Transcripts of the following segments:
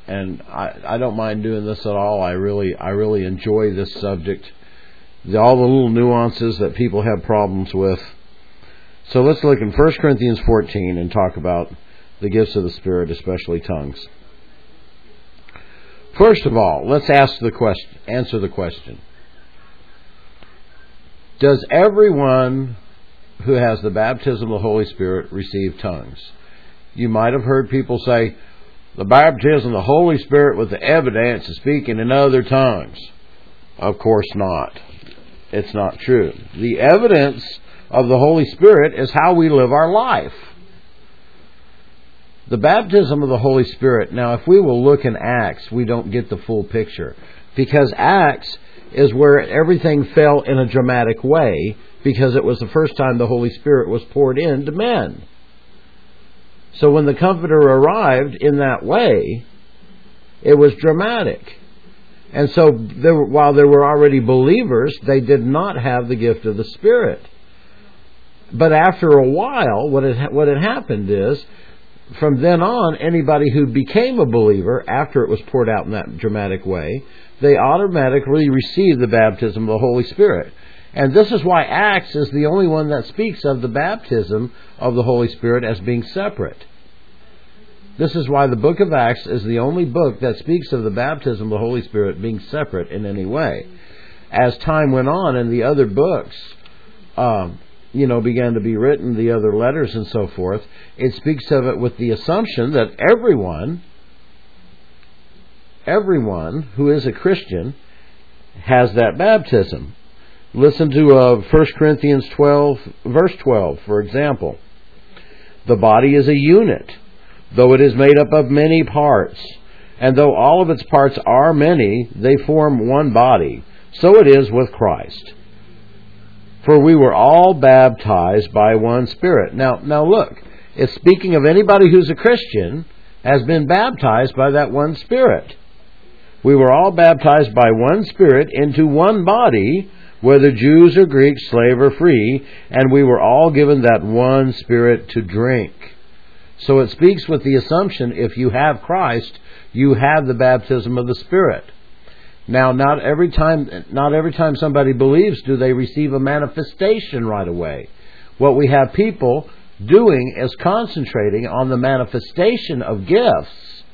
And I don't mind doing this at all. I really enjoy this subject. All the little nuances that people have problems with. So let's look in 1 Corinthians 14 and talk about the gifts of the Spirit, especially tongues. First of all, let's answer the question. Does everyone who has the baptism of the Holy Spirit receive tongues? You might have heard people say, the baptism of the Holy Spirit with the evidence of speaking in other tongues. Of course not. It's not true. The evidence of the Holy Spirit is how we live our life. The baptism of the Holy Spirit, now if we will look in Acts, we don't get the full picture. Because Acts is where everything fell in a dramatic way, because it was the first time the Holy Spirit was poured into men. So when the Comforter arrived in that way, it was dramatic. And so while there were already believers, they did not have the gift of the Spirit. But after a while, what had happened is, from then on, anybody who became a believer, after it was poured out in that dramatic way, they automatically received the baptism of the Holy Spirit. And this is why Acts is the only one that speaks of the baptism of the Holy Spirit as being separate. This is why the book of Acts is the only book that speaks of the baptism of the Holy Spirit being separate in any way. As time went on and the other books began to be written, the other letters and so forth, it speaks of it with the assumption that everyone who is a Christian has that baptism. Listen to 1 Corinthians 12, verse 12, for example. The body is a unit, though it is made up of many parts. And though all of its parts are many, they form one body. So it is with Christ. For we were all baptized by one Spirit. Now look, it's speaking of anybody who's a Christian has been baptized by that one Spirit. We were all baptized by one Spirit into one body, whether Jews or Greeks, slave or free, and we were all given that one Spirit to drink. So it speaks with the assumption if you have Christ, you have the baptism of the Spirit. Now, not every time somebody believes do they receive a manifestation right away. What we have people doing is concentrating on the manifestation of gifts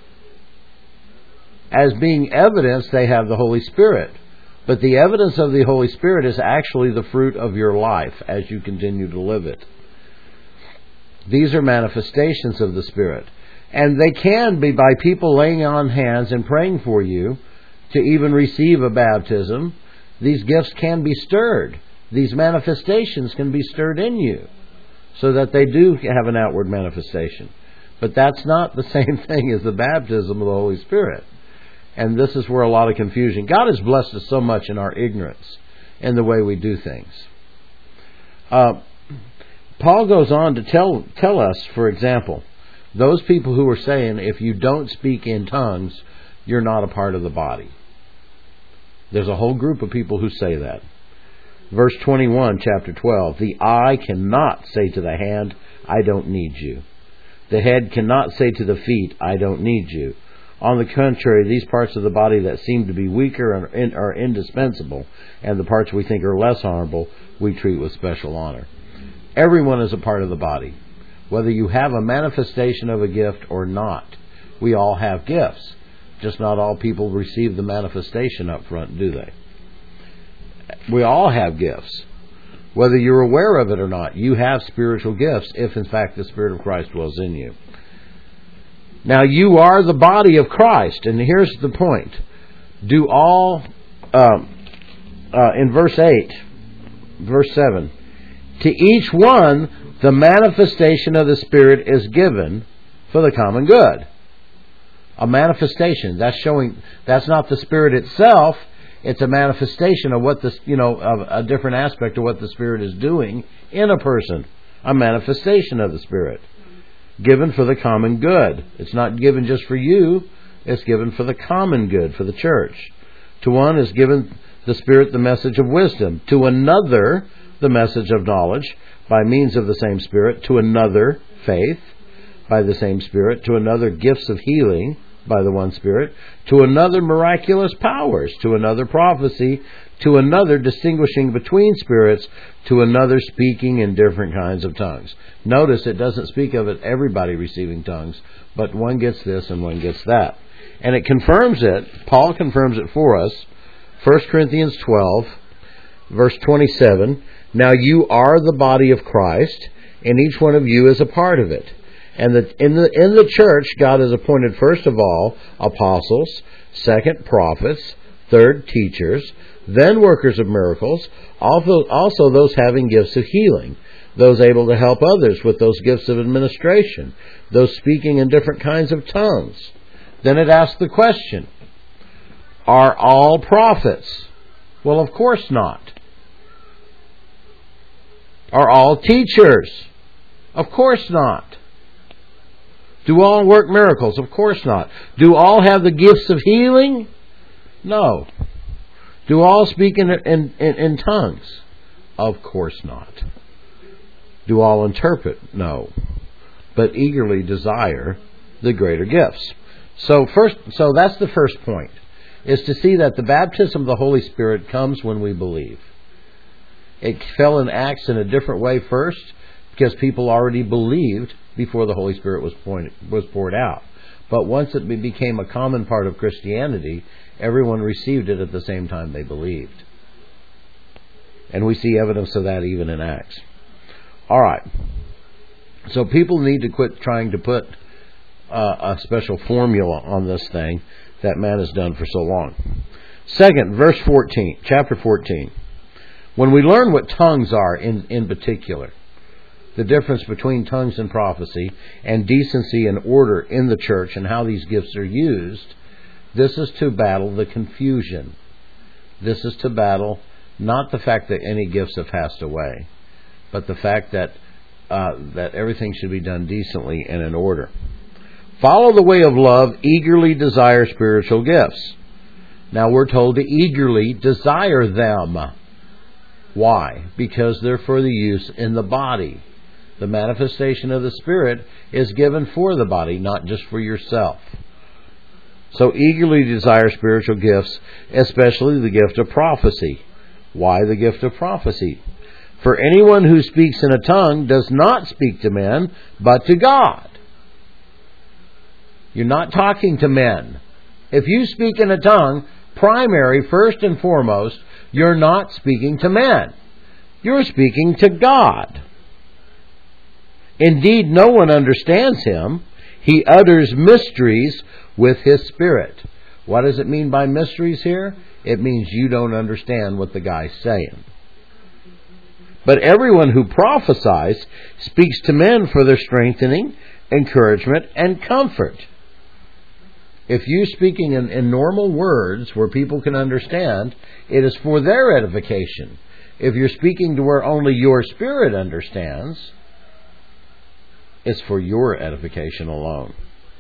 as being evidence they have the Holy Spirit. But the evidence of the Holy Spirit is actually the fruit of your life as you continue to live it. These are manifestations of the Spirit. And they can be by people laying on hands and praying for you to even receive a baptism. These gifts can be stirred. These manifestations can be stirred in you so that they do have an outward manifestation. But that's not the same thing as the baptism of the Holy Spirit. And this is where a lot of confusion. God has blessed us so much in our ignorance in the way we do things. Paul goes on to tell us, for example, those people who are saying if you don't speak in tongues, you're not a part of the body. There's a whole group of people who say that. Verse 21, chapter 12, the eye cannot say to the hand, I don't need you. The head cannot say to the feet, I don't need you. On the contrary, these parts of the body that seem to be weaker are indispensable, and the parts we think are less honorable, we treat with special honor. Everyone is a part of the body. Whether you have a manifestation of a gift or not, we all have gifts. Just not all people receive the manifestation up front, do they? We all have gifts. Whether you're aware of it or not, you have spiritual gifts if in fact the Spirit of Christ dwells in you. Now you are the body of Christ, and here's the point. Do all, in verse 8, verse 7, to each one the manifestation of the Spirit is given for the common good. A manifestation, that's not the Spirit itself, it's a manifestation of what of a different aspect of what the Spirit is doing in a person. A manifestation of the Spirit. Given for the common good. It's not given just for you, it's given for the common good, for the church. To one is given the Spirit the message of wisdom. To another, the message of knowledge, by means of the same Spirit. To another, faith, by the same Spirit. To another, gifts of healing, by the one Spirit, to another miraculous powers, to another prophecy, to another distinguishing between spirits, to another speaking in different kinds of tongues. Notice it doesn't speak of it everybody receiving tongues, but one gets this and one gets that. And it confirms it, Paul confirms it for us, 1 Corinthians 12, verse 27, "Now you are the body of Christ, and each one of you is a part of it. And in the church, God has appointed first of all apostles, second prophets, third teachers, then workers of miracles, also those having gifts of healing, those able to help others with those gifts of administration, those speaking in different kinds of tongues." Then it asks the question, are all prophets? Well, of course not. Are all teachers? Of course not. Do all work miracles? Of course not. Do all have the gifts of healing? No. Do all speak in tongues? Of course not. Do all interpret? No. But eagerly desire the greater gifts. So that's the first point, is to see that the baptism of the Holy Spirit comes when we believe. It fell in Acts in a different way first, because people already believed before the Holy Spirit was poured out. But once it became a common part of Christianity, everyone received it at the same time they believed. And we see evidence of that even in Acts. All right. So people need to quit trying to put a special formula on this thing that man has done for so long. Second, verse 14, chapter 14. When we learn what tongues are in particular, the difference between tongues and prophecy, and decency and order in the church and how these gifts are used, this is to battle the confusion. This is to battle not the fact that any gifts have passed away, but the fact that everything should be done decently and in order. Follow the way of love, eagerly desire spiritual gifts. Now we're told to eagerly desire them. Why? Because they're for the use in the body. The manifestation of the Spirit is given for the body, not just for yourself. So eagerly desire spiritual gifts, especially the gift of prophecy. Why the gift of prophecy? For anyone who speaks in a tongue does not speak to men, but to God. You're not talking to men. If you speak in a tongue, primary, first and foremost, you're not speaking to men. You're speaking to God. Indeed, no one understands him. He utters mysteries with his spirit. What does it mean by mysteries here? It means you don't understand what the guy's saying. But everyone who prophesies speaks to men for their strengthening, encouragement, and comfort. If you're speaking in normal words where people can understand, it is for their edification. If you're speaking to where only your spirit understands, it's for your edification alone.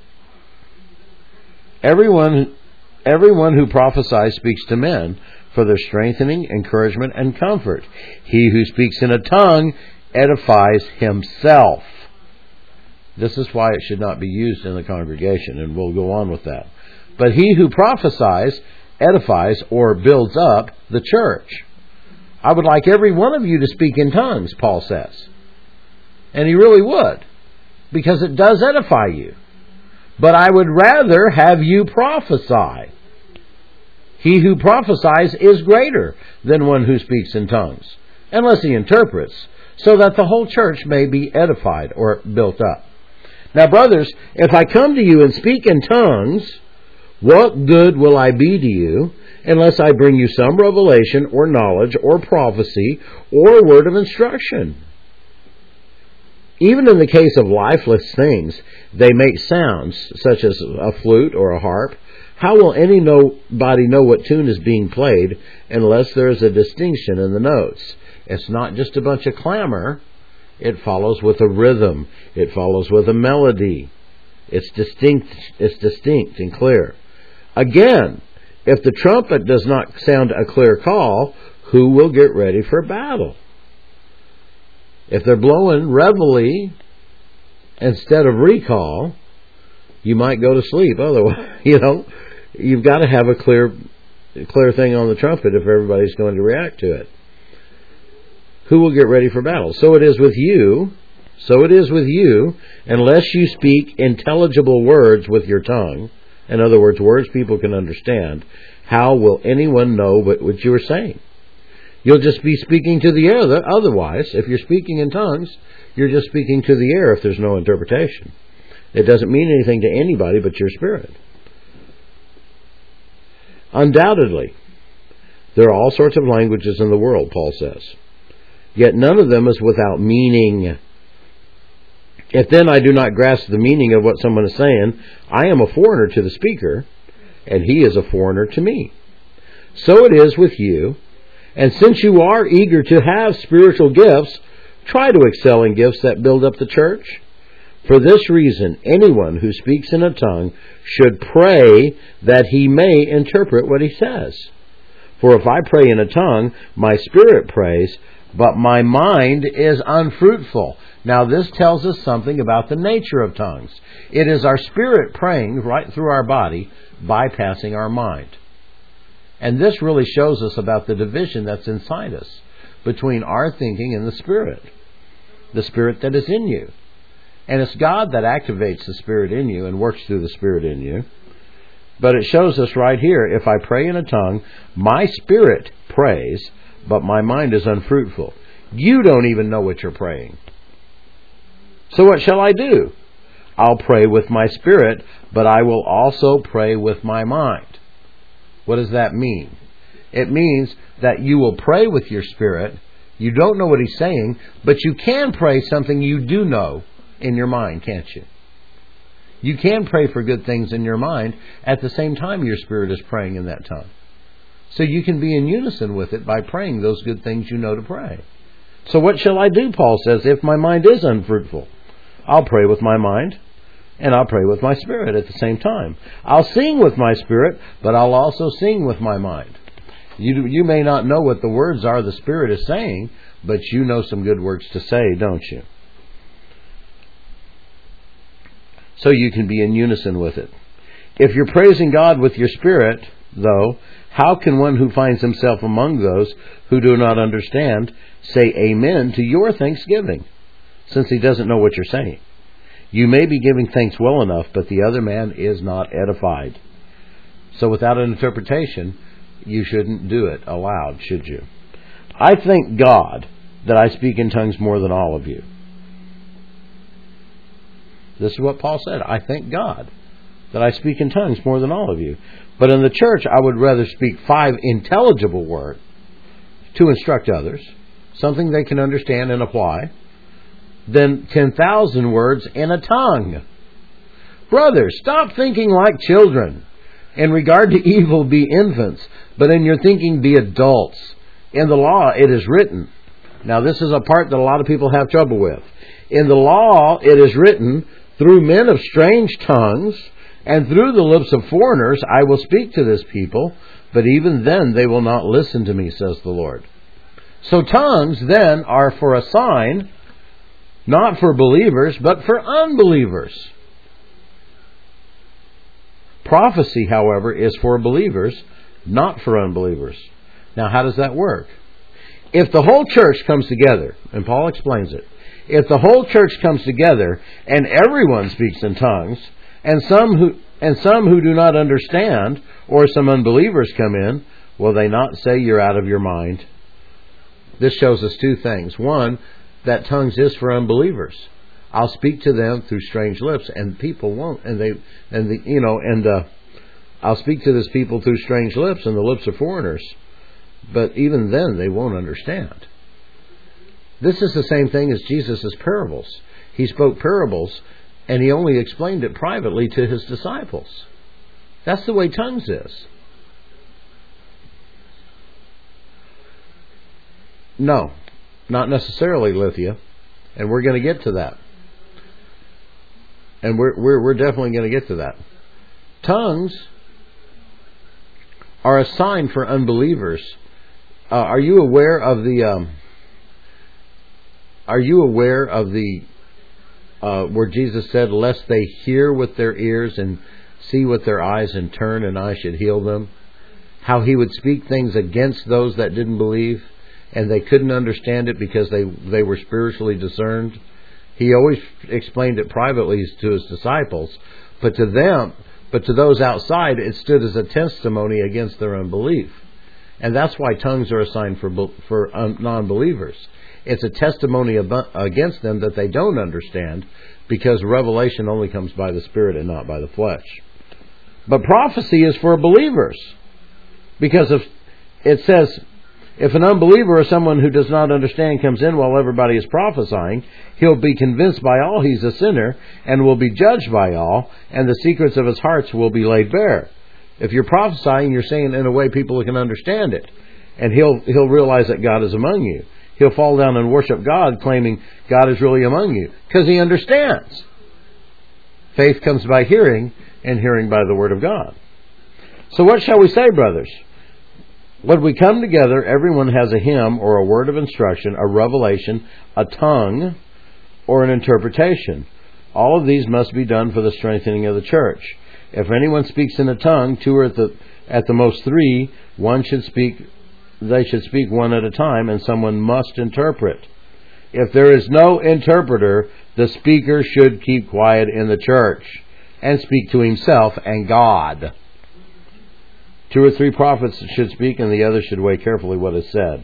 Everyone who prophesies speaks to men for their strengthening, encouragement, and comfort. He who speaks in a tongue edifies himself. This is why it should not be used in the congregation, and we'll go on with that. But he who prophesies edifies or builds up the church. I would like every one of you to speak in tongues, Paul says. And he really would, because it does edify you. But I would rather have you prophesy. He who prophesies is greater than one who speaks in tongues, unless he interprets, so that the whole church may be edified or built up. Now, brothers, if I come to you and speak in tongues, what good will I be to you unless I bring you some revelation or knowledge or prophecy or word of instruction? Even in the case of lifeless things, they make sounds, such as a flute or a harp. How will anybody know what tune is being played unless there is a distinction in the notes? It's not just a bunch of clamor. It follows with a rhythm. It follows with a melody. It's distinct and clear. Again, if the trumpet does not sound a clear call, who will get ready for battle? If they're blowing reveille instead of recall, You might go to sleep. Otherwise, you've got to have a clear thing on the trumpet if everybody's going to react to it. Who will get ready for battle? So it is with you. Unless you speak intelligible words with your tongue, in other words, words people can understand, how will anyone know what you are saying? You'll just be speaking to the air. Otherwise, if you're speaking in tongues, you're just speaking to the air if there's no interpretation. It doesn't mean anything to anybody but your spirit. Undoubtedly, there are all sorts of languages in the world, Paul says. Yet none of them is without meaning. If then I do not grasp the meaning of what someone is saying, I am a foreigner to the speaker, and he is a foreigner to me. So it is with you. And since you are eager to have spiritual gifts, try to excel in gifts that build up the church. For this reason, anyone who speaks in a tongue should pray that he may interpret what he says. For if I pray in a tongue, my spirit prays, but my mind is unfruitful. Now this tells us something about the nature of tongues. It is our spirit praying right through our body, bypassing our mind. And this really shows us about the division that's inside us between our thinking and the spirit that is in you. And it's God that activates the spirit in you and works through the spirit in you. But it shows us right here, if I pray in a tongue, my spirit prays, but my mind is unfruitful. You don't even know what you're praying. So what shall I do? I'll pray with my spirit, but I will also pray with my mind. What does that mean? It means that you will pray with your spirit. You don't know what he's saying, but you can pray something you do know in your mind, can't you? You can pray for good things in your mind at the same time your spirit is praying in that tongue. So you can be in unison with it by praying those good things you know to pray. So what shall I do, Paul says, if my mind is unfruitful? I'll pray with my mind, and I'll pray with my spirit at the same time. I'll sing with my spirit, but I'll also sing with my mind. You may not know what the words are the Spirit is saying, but you know some good words to say, don't you? So you can be in unison with it. If you're praising God with your spirit, though, how can one who finds himself among those who do not understand say amen to your thanksgiving, since he doesn't know what you're saying? You may be giving thanks well enough, but the other man is not edified. So without an interpretation, you shouldn't do it aloud, should you? I thank God that I speak in tongues more than all of you. This is what Paul said. I thank God that I speak in tongues more than all of you. But in the church, I would rather speak 5 intelligible words to instruct others, something they can understand and apply, than 10,000 words in a tongue. Brothers, stop thinking like children. In regard to evil, be infants, but in your thinking, be adults. In the law, it is written. Now, this is a part that a lot of people have trouble with. In the law, it is written, through men of strange tongues, and through the lips of foreigners, I will speak to this people, but even then they will not listen to me, says the Lord. So tongues, then, are for a sign, not for believers, but for unbelievers. Prophecy, however, is for believers, not for unbelievers. Now, how does that work? If the whole church comes together, and Paul explains it, if the whole church comes together and everyone speaks in tongues, and some who do not understand, or some unbelievers come in, will they not say you're out of your mind? This shows us 2 things. One, that tongues is for unbelievers. I'll speak to them through strange lips, and people won't. I'll speak to this people through strange lips and the lips of foreigners, but even then they won't understand. This is the same thing as Jesus' parables. He spoke parables, and he only explained it privately to his disciples. That's the way tongues is. No, not necessarily, Lithia, and we're going to get to that. And we're definitely going to get to that. Tongues are a sign for unbelievers. Are you aware of the where Jesus said, lest they hear with their ears and see with their eyes and turn and I should heal them. How he would speak things against those that didn't believe and they couldn't understand it because they were spiritually discerned. He always explained it privately to his disciples, but to those outside, it stood as a testimony against their unbelief. And that's why tongues are assigned for non-believers. It's a testimony against them that they don't understand, because revelation only comes by the Spirit and not by the flesh. But prophecy is for believers, because it says, if an unbeliever or someone who does not understand comes in while everybody is prophesying, he'll be convinced by all he's a sinner and will be judged by all, and the secrets of his hearts will be laid bare. If you're prophesying, you're saying it in a way people can understand it, and he'll realize that God is among you. He'll fall down and worship God, claiming God is really among you, because he understands. Faith comes by hearing, and hearing by the Word of God. So what shall we say, brothers? When we come together, everyone has a hymn or a word of instruction, a revelation, a tongue, or an interpretation. All of these must be done for the strengthening of the church. If anyone speaks in a tongue, two or at the most three, they should speak one at a time, and someone must interpret. If there is no interpreter, the speaker should keep quiet in the church and speak to himself and God. 2 or 3 prophets should speak, and the others should weigh carefully what is said.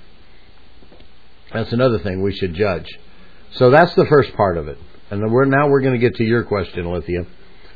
That's another thing we should judge. So that's the first part of it. And we're going to get to your question, Lithia.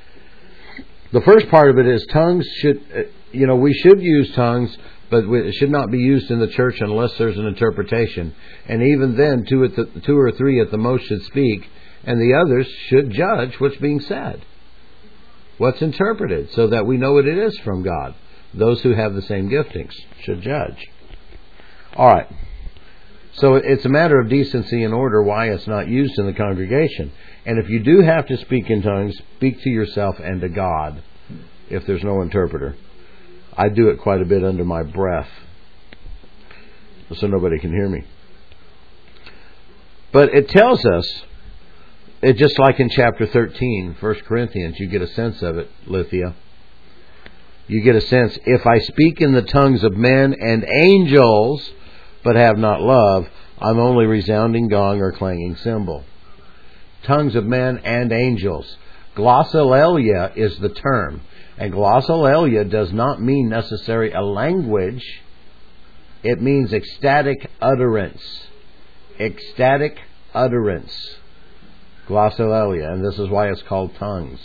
The first part of it is tongues we should use tongues, but it should not be used in the church unless there's an interpretation. And even then, 2 or 3 at the most should speak, and the others should judge what's being said, what's interpreted, so that we know what it is from God. Those who have the same giftings should judge. All right. So it's a matter of decency and order why it's not used in the congregation. And if you do have to speak in tongues, speak to yourself and to God if there's no interpreter. I do it quite a bit under my breath so nobody can hear me. But it tells us, just like in chapter 13, 1 Corinthians, you get a sense of it, Lithia. You get a sense, if I speak in the tongues of men and angels, but have not love, I'm only resounding gong or clanging cymbal. Tongues of men and angels. Glossolalia is the term. And glossolalia does not mean necessarily a language. It means ecstatic utterance. Ecstatic utterance. Glossolalia. And this is why it's called tongues.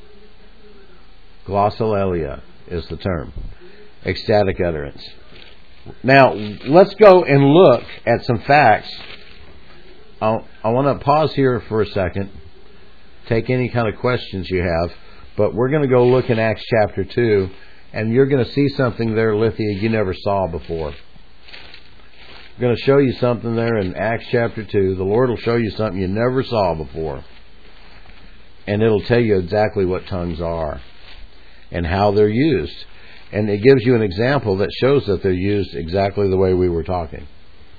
Glossolalia is the term. Ecstatic utterance. Now, let's go and look at some facts. I want to pause here for a second, take any kind of questions you have, but we're going to go look in Acts chapter 2, and you're going to see something there, Lithia, you never saw before. I'm going to show you something there in Acts chapter 2. The Lord will show you something you never saw before, and it'll tell you exactly what tongues are and how they're used. And it gives you an example that shows that they're used exactly the way we were talking.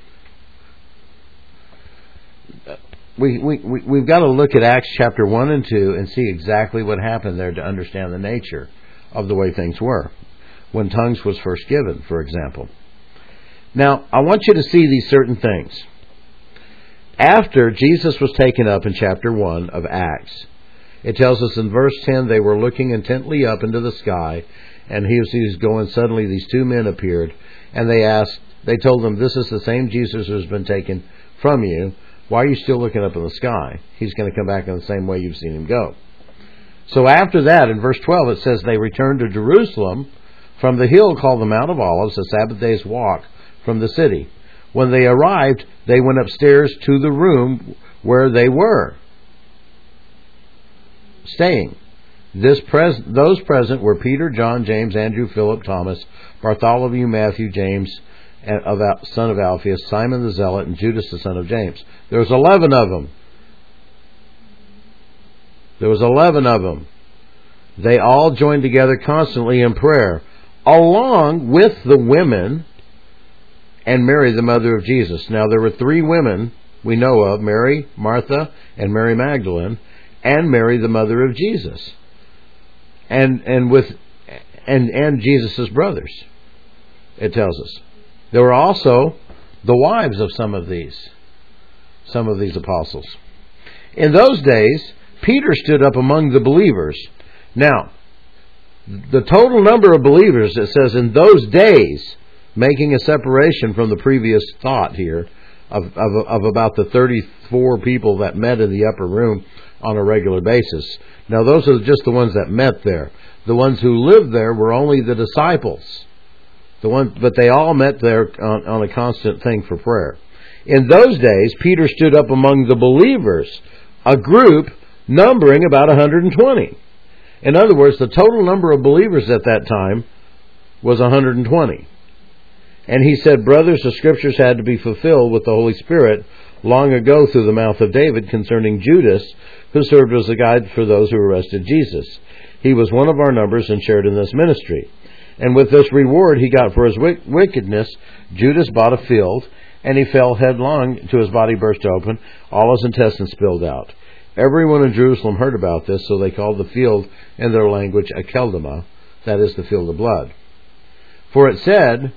We've got to look at Acts chapter 1 and 2 and see exactly what happened there to understand the nature of the way things were when tongues was first given, for example. Now, I want you to see these certain things. After Jesus was taken up in chapter 1 of Acts, it tells us in verse 10, they were looking intently up into the sky, and he was going, suddenly these 2 men appeared, and they told them, this is the same Jesus who has been taken from you. Why are you still looking up in the sky? He's going to come back in the same way you've seen him go. So after that, in verse 12, it says, they returned to Jerusalem from the hill called the Mount of Olives, a Sabbath day's walk from the city. When they arrived, they went upstairs to the room where they were staying. Those present were Peter, John, James, Andrew, Philip, Thomas, Bartholomew, Matthew, James, son of Alphaeus, Simon the Zealot, and Judas the son of James. There was 11 of them. There was 11 of them. They all joined together constantly in prayer, along with the women and Mary, the mother of Jesus. Now there were 3 women we know of, Mary, Martha, and Mary Magdalene, and Mary, the mother of Jesus, and Jesus' brothers, it tells us. There were also the wives of some of these apostles. In those days, Peter stood up among the believers. Now, the total number of believers, it says in those days, making a separation from the previous thought here of about the 34 people that met in the upper room on a regular basis. Now, those are just the ones that met there. The ones who lived there were only the disciples. But they all met there on a constant thing for prayer. In those days, Peter stood up among the believers, a group numbering about 120. In other words, the total number of believers at that time was 120. And he said, "Brothers, the scriptures had to be fulfilled with the Holy Spirit long ago through the mouth of David concerning Judas, who served as a guide for those who arrested Jesus. He was one of our numbers and shared in this ministry. And with this reward he got for his wickedness, Judas bought a field, and he fell headlong till his body burst open, all his intestines spilled out. Everyone in Jerusalem heard about this, so they called the field in their language Akeldama, that is, the field of blood. For said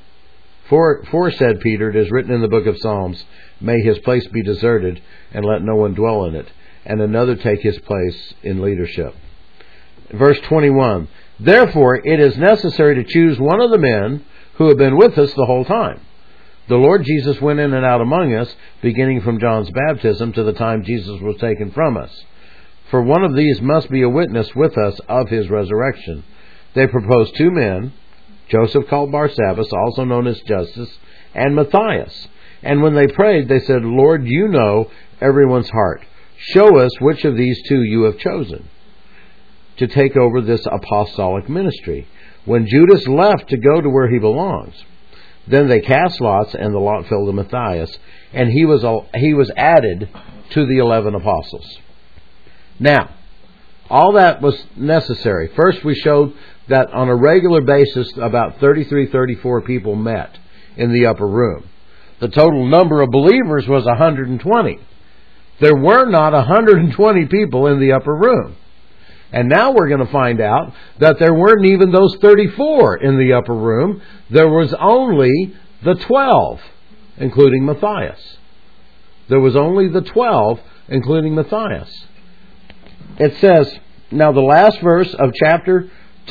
Peter, it is written in the book of Psalms, may his place be deserted, and let no one dwell in it, and another take his place in leadership." Verse 21, "Therefore it is necessary to choose one of the men who have been with us the whole time. The Lord Jesus went in and out among us, beginning from John's baptism to the time Jesus was taken from us. For one of these must be a witness with us of his resurrection." They proposed 2 men, Joseph called Barsabbas, also known as Justus, and Matthias. And when they prayed, they said, "Lord, you know everyone's heart. Show us which of these 2 you have chosen to take over this apostolic ministry." When Judas left to go to where he belongs, then they cast lots, and the lot fell to Matthias, and he was added to the 11 apostles. Now, all that was necessary. First, we showed that on a regular basis, about 33, 34 people met in the upper room. The total number of believers was 120. There were not 120 people in the upper room. And now we're going to find out that there weren't even those 34 in the upper room. There was only the 12, including Matthias. There was only the 12, including Matthias. It says, now the last verse of chapter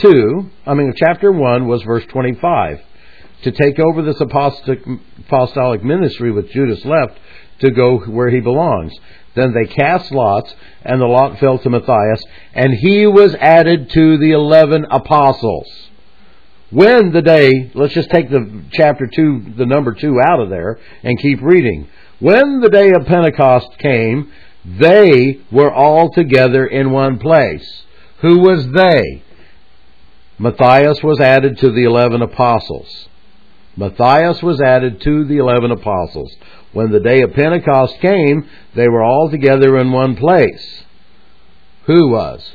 1 was verse 25. To take over this apostolic ministry with Judas left to go where he belongs. Then they cast lots, and the lot fell to Matthias, and he was added to the 11 apostles. When the day, let's just take the chapter 2, the number 2 out of there, and keep reading. When the day of Pentecost came, they were all together in one place. Who was they? Matthias was added to the 11 apostles. Matthias was added to the 11 apostles. When the day of Pentecost came, they were all together in one place. Who was?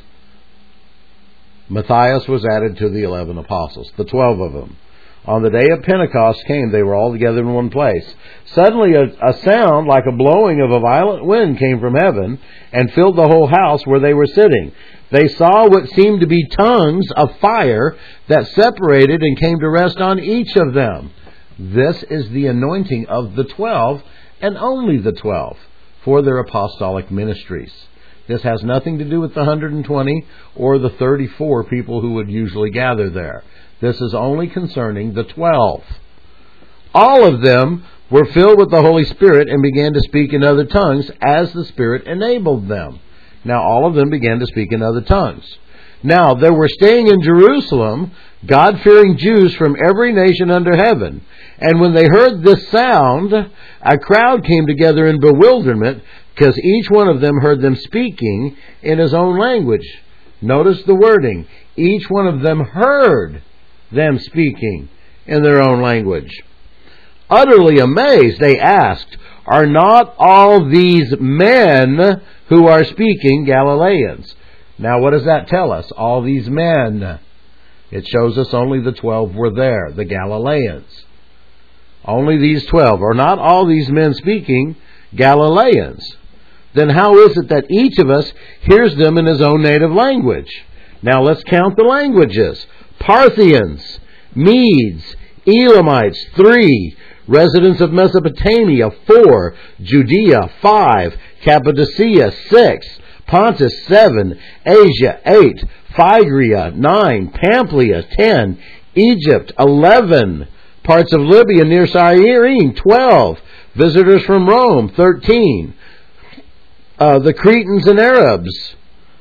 Matthias was added to the 11 apostles, the 12 of them. On the day of Pentecost came, they were all together in one place. Suddenly a sound like a blowing of a violent wind came from heaven and filled the whole house where they were sitting. They saw what seemed to be tongues of fire that separated and came to rest on each of them. This is the anointing of the 12, and only the 12, for their apostolic ministries. This has nothing to do with the 120 or the 34 people who would usually gather there. This is only concerning the 12. All of them were filled with the Holy Spirit and began to speak in other tongues as the Spirit enabled them. Now all of them began to speak in other tongues. Now there were staying in Jerusalem God-fearing Jews from every nation under heaven. And when they heard this sound, a crowd came together in bewilderment, because each one of them heard them speaking in his own language. Notice the wording. Each one of them heard them speaking in their own language. Utterly amazed, they asked, "Are not all these men who are speaking Galileans?" Now what does that tell us? All these men. It shows us only the 12 were there, the Galileans. Only these 12. Are not all these men speaking Galileans. Then how is it that each of us hears them in his own native language? Now let's count the languages. Parthians, Medes, Elamites, 3. Residents of Mesopotamia, 4. Judea, 5. Cappadocia, 6. Pontus, 7. Asia, 8. Phrygia, 9. Pamphylia, 10. Egypt, 11. Parts of Libya near Cyrene, 12. Visitors from Rome, 13. The Cretans and Arabs,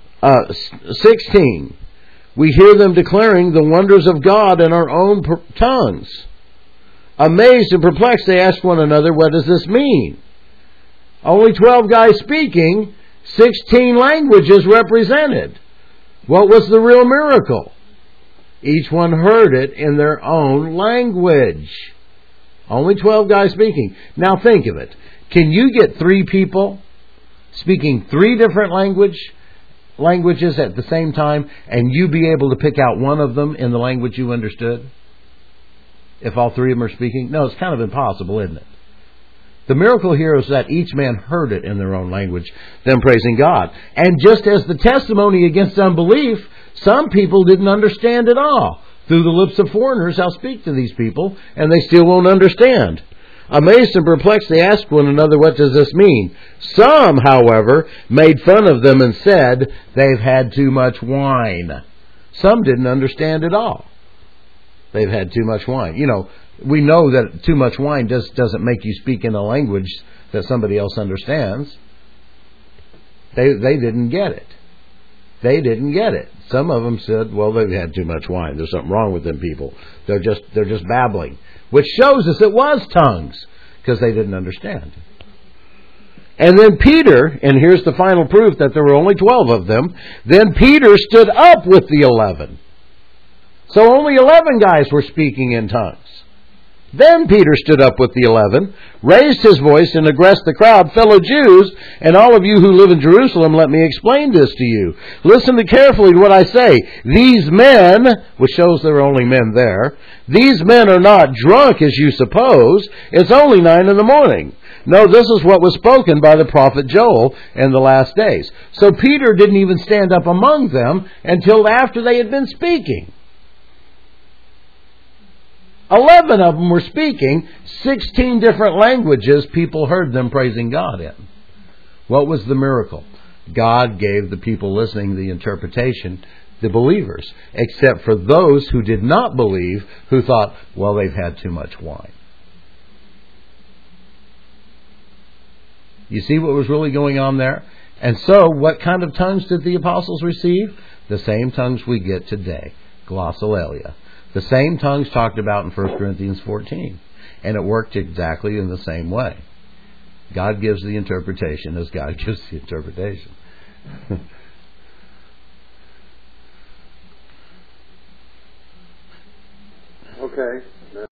16. We hear them declaring the wonders of God in our own tongues. Amazed and perplexed, they ask one another, what does this mean? Only 12 guys speaking, 16 languages represented. What was the real miracle? Each one heard it in their own language. Only 12 guys speaking. Now think of it. Can you get 3 people speaking 3 different languages at the same time, and you be able to pick out one of them in the language you understood? If all 3 of them are speaking? No, it's kind of impossible, isn't it? The miracle here is that each man heard it in their own language, them praising God. And just as the testimony against unbelief, some people didn't understand at all. Through the lips of foreigners, I'll speak to these people, and they still won't understand. Amazed and perplexed, they asked one another, what does this mean? Some, however, made fun of them and said, they've had too much wine. Some didn't understand at all. They've had too much wine. You know, we know that too much wine doesn't make you speak in a language that somebody else understands. They didn't get it. They didn't get it. Some of them said, well, they've had too much wine. There's something wrong with them people. They're just babbling. Which shows us it was tongues, because they didn't understand. And then Peter, and here's the final proof that there were only 12 of them, then Peter stood up with the 11. So only 11 guys were speaking in tongues. Then Peter stood up with the 11, raised his voice and addressed the crowd, fellow Jews, and all of you who live in Jerusalem, let me explain this to you. Listen carefully to what I say. These men, which shows there are only men there, these men are not drunk as you suppose. It's only 9 a.m. No, this is what was spoken by the prophet Joel in the last days. So Peter didn't even stand up among them until after they had been speaking. 11 of them were speaking 16 different languages. People heard them praising God in. What was the miracle? God gave the people listening the interpretation, the believers, except for those who did not believe, who thought, well, they've had too much wine. You see what was really going on there? And so, what kind of tongues did the apostles receive? The same tongues we get today. Glossolalia. The same tongues talked about in 1 Corinthians 14. And it worked exactly in the same way. God gives the interpretation as God gives the interpretation. Okay.